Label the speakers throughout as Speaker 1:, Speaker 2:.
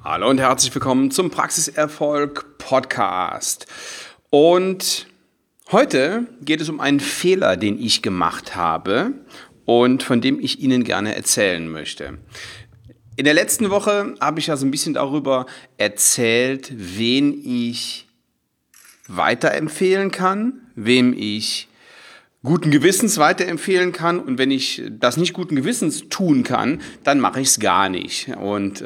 Speaker 1: Hallo und herzlich willkommen zum Praxiserfolg Podcast. Und heute geht es um einen Fehler, den ich gemacht habe und von dem ich Ihnen gerne erzählen möchte. In der letzten Woche habe ich ja so ein bisschen darüber erzählt, wen ich weiterempfehlen kann, wem ich guten Gewissens weiterempfehlen kann, und wenn ich das nicht guten Gewissens tun kann, dann mache ich es gar nicht. Und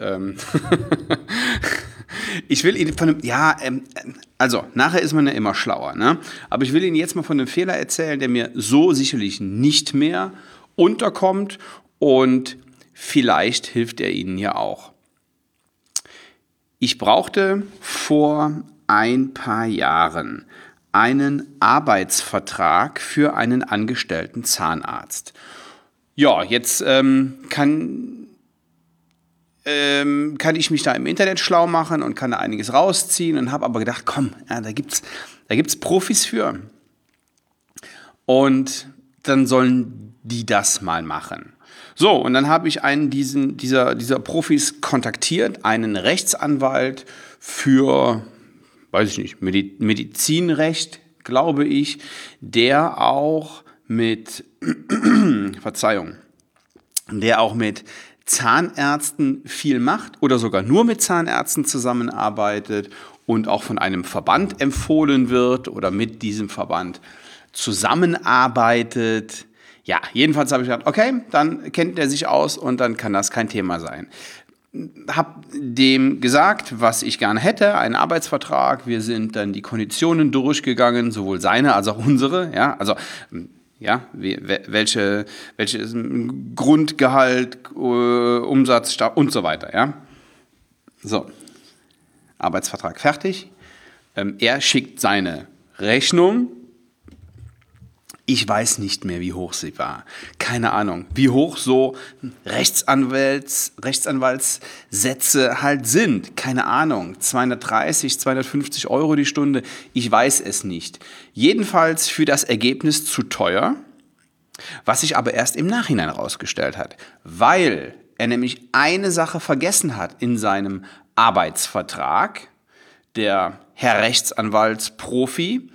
Speaker 1: ich will Ihnen von einem, also nachher ist man ja immer schlauer, ne? Aber ich will Ihnen jetzt mal von einem Fehler erzählen, der mir so sicherlich nicht mehr unterkommt, und vielleicht hilft er Ihnen ja auch. Ich brauchte vor ein paar Jahren einen Arbeitsvertrag für einen angestellten Zahnarzt. Ja, jetzt kann ich mich da im Internet schlau machen und kann da einiges rausziehen und habe aber gedacht, komm, ja, da gibt's Profis für. Und dann sollen die das mal machen. So, und dann habe ich einen dieser Profis kontaktiert, einen Rechtsanwalt für, weiß ich nicht, Medizinrecht, glaube ich, der auch mit, der auch mit Zahnärzten viel macht oder sogar nur mit Zahnärzten zusammenarbeitet und auch von einem Verband empfohlen wird oder mit diesem Verband zusammenarbeitet. Ja, jedenfalls habe ich gedacht, okay, dann kennt er sich aus und dann kann das kein Thema sein. Hab dem gesagt, was ich gerne hätte, einen Arbeitsvertrag. Wir sind dann die Konditionen durchgegangen, sowohl seine als auch unsere. Ja, also welches Grundgehalt, Umsatz und so weiter. Ja, so, Arbeitsvertrag fertig. Er schickt seine Rechnung. Ich weiß nicht mehr, wie hoch sie war. Keine Ahnung, wie hoch so Rechtsanwaltssätze halt sind. Keine Ahnung, 230, 250 Euro die Stunde. Ich weiß es nicht. Jedenfalls für das Ergebnis zu teuer, was sich aber erst im Nachhinein herausgestellt hat. Weil er nämlich eine Sache vergessen hat in seinem Arbeitsvertrag, der Herr Rechtsanwaltsprofi,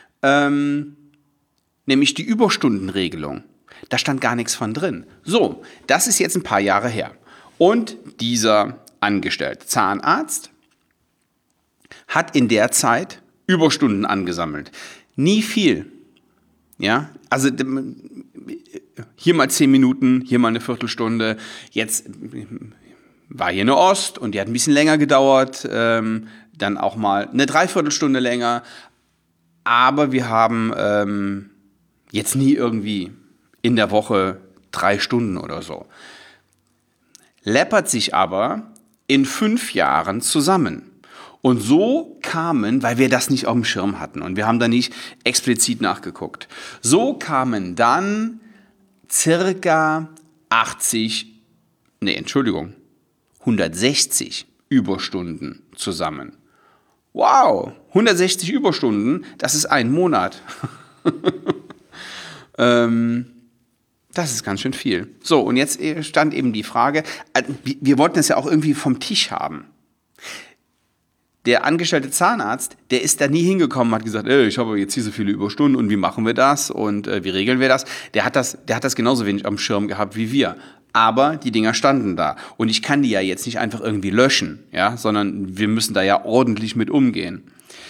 Speaker 1: nämlich die Überstundenregelung. Da stand gar nichts von drin. So, das ist jetzt ein paar Jahre her. Und dieser angestellte Zahnarzt hat in der Zeit Überstunden angesammelt. Nie viel. Ja, also hier mal 10 Minuten, hier mal eine Viertelstunde. Jetzt war hier eine Ost und die hat ein bisschen länger gedauert. Dann auch mal eine Dreiviertelstunde länger. Aber wir haben jetzt nie irgendwie in der Woche 3 Stunden oder so. Läppert sich aber in 5 Jahren zusammen. Und so kamen, weil wir das nicht auf dem Schirm hatten und wir haben da nicht explizit nachgeguckt, so kamen dann circa 160 Überstunden zusammen. Wow, 160 Überstunden, das ist ein Monat. Das ist ganz schön viel. So, und jetzt stand eben die Frage, wir wollten es ja auch irgendwie vom Tisch haben. Der angestellte Zahnarzt, der ist da nie hingekommen, hat gesagt, ich habe jetzt hier so viele Überstunden und wie machen wir das und wie regeln wir das? Der hat das genauso wenig am Schirm gehabt wie wir. Aber die Dinger standen da und ich kann die ja jetzt nicht einfach irgendwie löschen, ja, sondern wir müssen da ja ordentlich mit umgehen.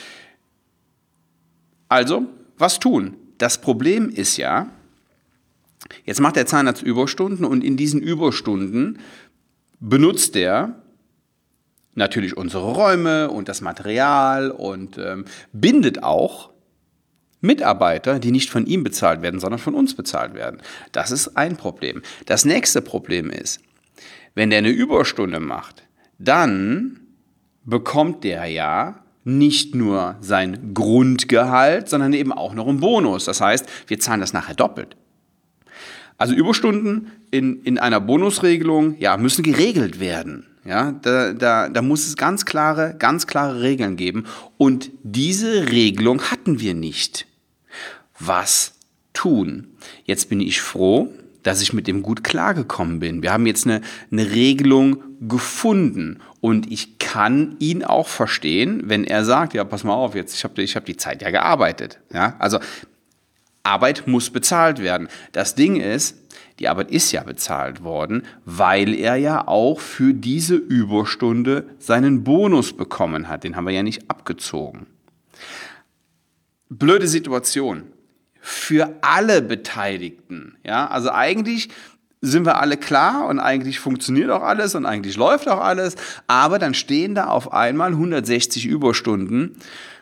Speaker 1: Also, was tun? Das Problem ist ja, jetzt macht der Zahnarzt Überstunden und in diesen Überstunden benutzt er natürlich unsere Räume und das Material und bindet auch Mitarbeiter, die nicht von ihm bezahlt werden, sondern von uns bezahlt werden. Das ist ein Problem. Das nächste Problem ist, wenn der eine Überstunde macht, dann bekommt der ja nicht nur sein Grundgehalt, sondern eben auch noch einen Bonus. Das heißt, wir zahlen das nachher doppelt. Also Überstunden in einer Bonusregelung, ja, müssen geregelt werden. Ja, da muss es ganz klare Regeln geben. Und diese Regelung hatten wir nicht. Was tun? Jetzt bin ich froh, dass ich mit dem gut klargekommen bin. Wir haben jetzt eine Regelung gefunden. Und ich kann ihn auch verstehen, wenn er sagt, ja, pass mal auf, jetzt, ich hab die Zeit ja gearbeitet. Ja? Also Arbeit muss bezahlt werden. Das Ding ist, die Arbeit ist ja bezahlt worden, weil er ja auch für diese Überstunde seinen Bonus bekommen hat. Den haben wir ja nicht abgezogen. Blöde Situation für alle Beteiligten. Ja? Also eigentlich sind wir alle klar und eigentlich funktioniert auch alles und eigentlich läuft auch alles, aber dann stehen da auf einmal 160 Überstunden,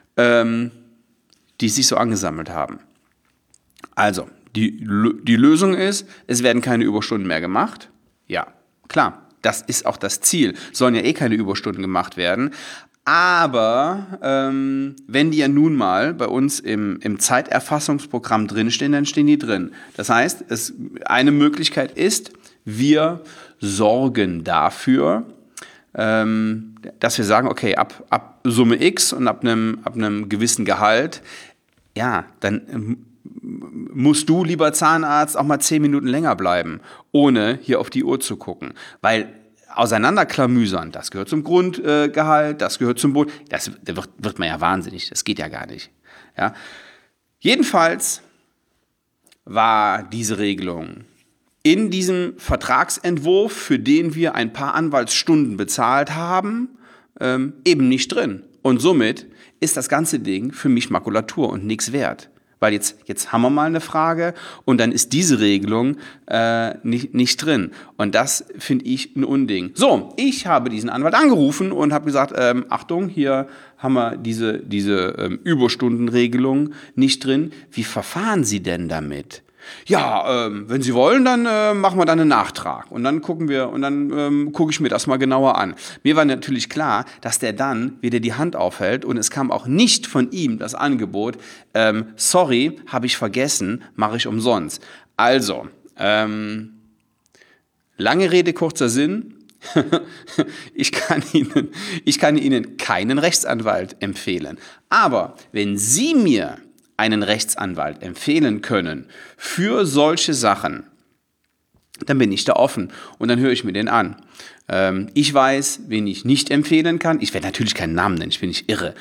Speaker 1: die sich so angesammelt haben. Also, die Lösung ist, es werden keine Überstunden mehr gemacht. Ja, klar, das ist auch das Ziel. Sollen ja eh keine Überstunden gemacht werden. Aber wenn die ja nun mal bei uns im Zeiterfassungsprogramm drinstehen, dann stehen die drin. Das heißt, eine Möglichkeit ist, wir sorgen dafür, dass wir sagen, okay, ab Summe X und ab einem gewissen Gehalt, ja, dann musst du, lieber Zahnarzt, auch mal 10 Minuten länger bleiben, ohne hier auf die Uhr zu gucken. Weil auseinanderklamüsern, das gehört zum Grundgehalt, das gehört zum Bonus, da wird man ja wahnsinnig, das geht ja gar nicht. Ja? Jedenfalls war diese Regelung in diesem Vertragsentwurf, für den wir ein paar Anwaltsstunden bezahlt haben, eben nicht drin. Und somit ist das ganze Ding für mich Makulatur und nichts wert. Weil jetzt haben wir mal eine Frage und dann ist diese Regelung nicht drin. Und das finde ich ein Unding. So, ich habe diesen Anwalt angerufen und habe gesagt, Achtung, hier haben wir diese Überstundenregelung nicht drin. Wie verfahren Sie denn damit? Ja, wenn Sie wollen, dann machen wir dann einen Nachtrag und dann gucke ich mir das mal genauer an. Mir war natürlich klar, dass der dann wieder die Hand aufhält und es kam auch nicht von ihm das Angebot, sorry, habe ich vergessen, mache ich umsonst. Also, lange Rede, kurzer Sinn. Ich kann Ihnen keinen Rechtsanwalt empfehlen. Aber wenn Sie mir einen Rechtsanwalt empfehlen können für solche Sachen, dann bin ich da offen und dann höre ich mir den an. Ich weiß, wen ich nicht empfehlen kann. Ich werde natürlich keinen Namen nennen, ich bin nicht irre.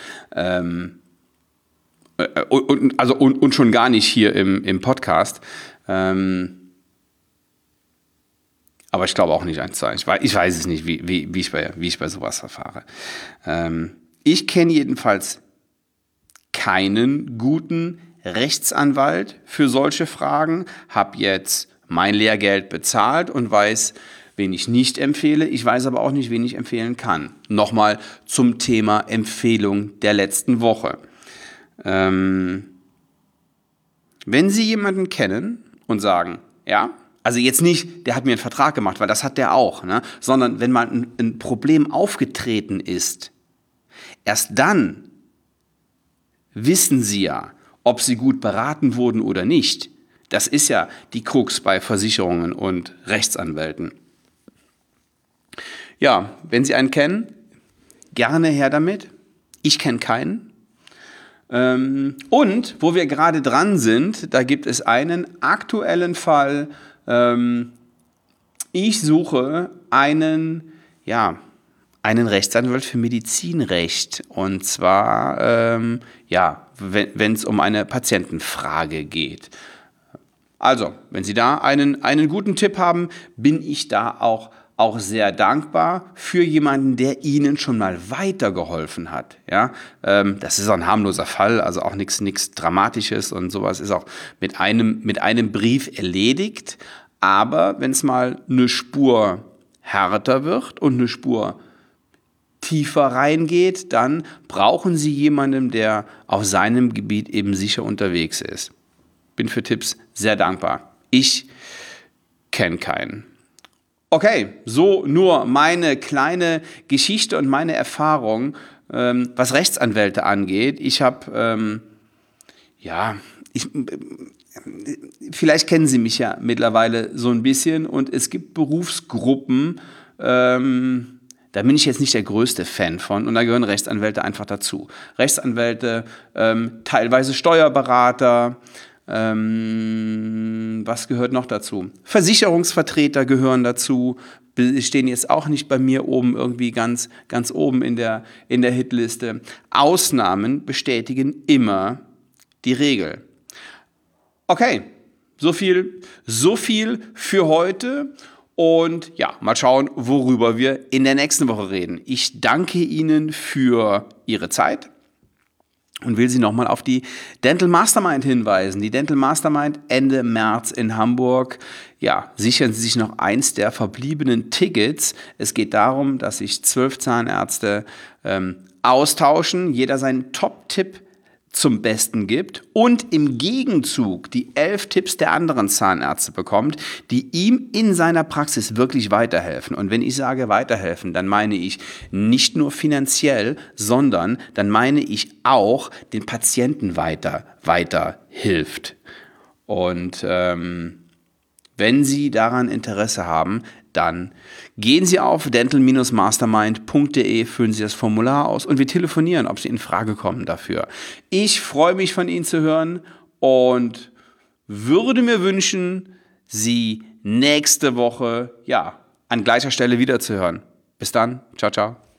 Speaker 1: Und schon gar nicht hier im Podcast. Aber ich glaube auch nicht 1:1. Ich weiß es nicht, wie ich bei sowas verfahre. Ich kenne jedenfalls keinen guten Rechtsanwalt für solche Fragen, habe jetzt mein Lehrgeld bezahlt und weiß, wen ich nicht empfehle. Ich weiß aber auch nicht, wen ich empfehlen kann. Nochmal zum Thema Empfehlung der letzten Woche. Wenn Sie jemanden kennen und sagen, ja, also jetzt nicht, der hat mir einen Vertrag gemacht, weil das hat der auch, ne? Sondern wenn mal ein Problem aufgetreten ist, erst dann wissen Sie ja, ob Sie gut beraten wurden oder nicht. Das ist ja die Krux bei Versicherungen und Rechtsanwälten. Ja, wenn Sie einen kennen, gerne her damit. Ich kenne keinen. Und wo wir gerade dran sind, da gibt es einen aktuellen Fall. Ich suche einen Rechtsanwalt für Medizinrecht. Und zwar, wenn es um eine Patientenfrage geht. Also, wenn Sie da einen guten Tipp haben, bin ich da auch sehr dankbar für jemanden, der Ihnen schon mal weitergeholfen hat. Ja? Das ist auch ein harmloser Fall, also auch nichts Dramatisches und sowas ist auch mit einem Brief erledigt. Aber wenn es mal eine Spur härter wird und eine Spur tiefer reingeht, dann brauchen Sie jemanden, der auf seinem Gebiet eben sicher unterwegs ist. Bin für Tipps sehr dankbar. Ich kenne keinen. Okay, so nur meine kleine Geschichte und meine Erfahrung, was Rechtsanwälte angeht. Ich habe, vielleicht kennen Sie mich ja mittlerweile so ein bisschen und es gibt Berufsgruppen, da bin ich jetzt nicht der größte Fan von und da gehören Rechtsanwälte einfach dazu. Rechtsanwälte, teilweise Steuerberater, was gehört noch dazu? Versicherungsvertreter gehören dazu, stehen jetzt auch nicht bei mir oben irgendwie ganz oben in der Hitliste. Ausnahmen bestätigen immer die Regel. Okay, so viel für heute. Und ja, mal schauen, worüber wir in der nächsten Woche reden. Ich danke Ihnen für Ihre Zeit und will Sie nochmal auf die Dental Mastermind hinweisen. Die Dental Mastermind Ende März in Hamburg. Ja, sichern Sie sich noch eins der verbliebenen Tickets. Es geht darum, dass sich 12 Zahnärzte austauschen, jeder seinen Top-Tipp zum Besten gibt und im Gegenzug die 11 Tipps der anderen Zahnärzte bekommt, die ihm in seiner Praxis wirklich weiterhelfen. Und wenn ich sage weiterhelfen, dann meine ich nicht nur finanziell, sondern dann meine ich auch den Patienten weiterhilft. Und wenn Sie daran Interesse haben, dann gehen Sie auf dental-mastermind.de, füllen Sie das Formular aus und wir telefonieren, ob Sie in Frage kommen dafür. Ich freue mich, von Ihnen zu hören und würde mir wünschen, Sie nächste Woche an gleicher Stelle wiederzuhören. Bis dann. Ciao, ciao.